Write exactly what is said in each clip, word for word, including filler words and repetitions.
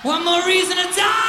One more reason to die.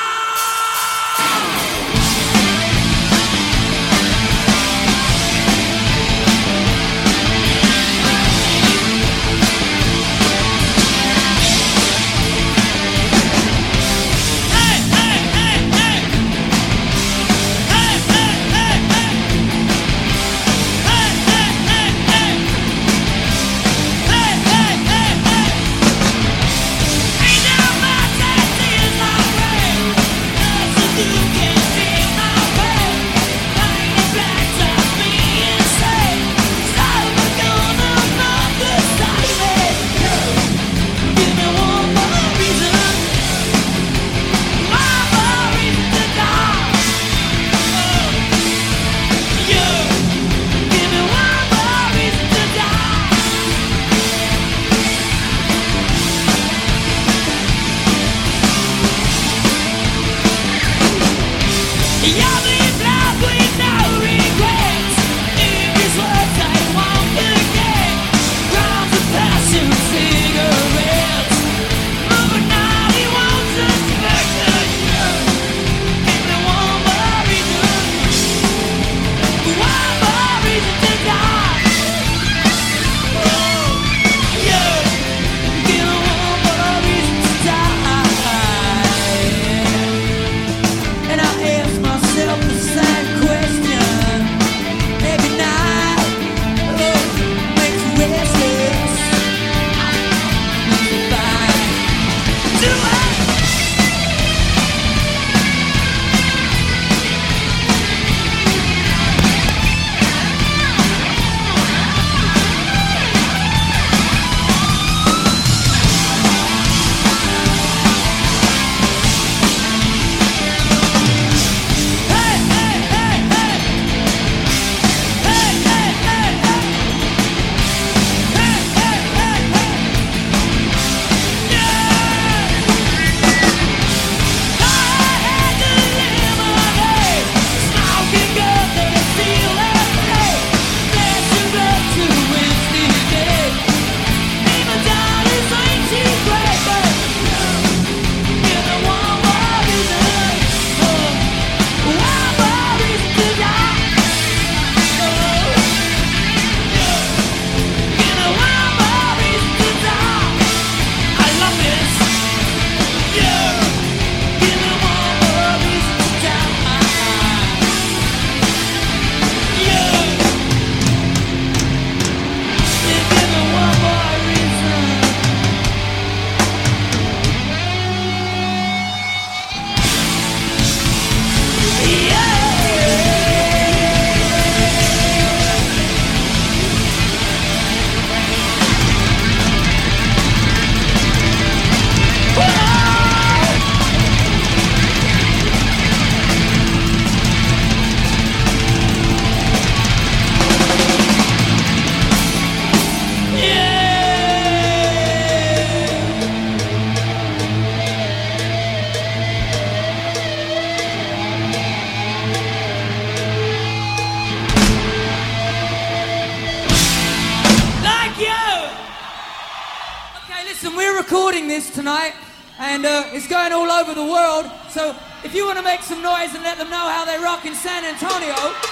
Tonight, and uh, it's going all over the world, so if you want to make some noise and let them know how they rock in San Antonio,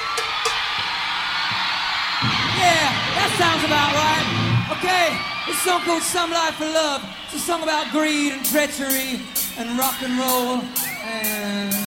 yeah, that sounds about right. Okay, this song called Some Life for Love. It's a song about greed and treachery and rock and roll.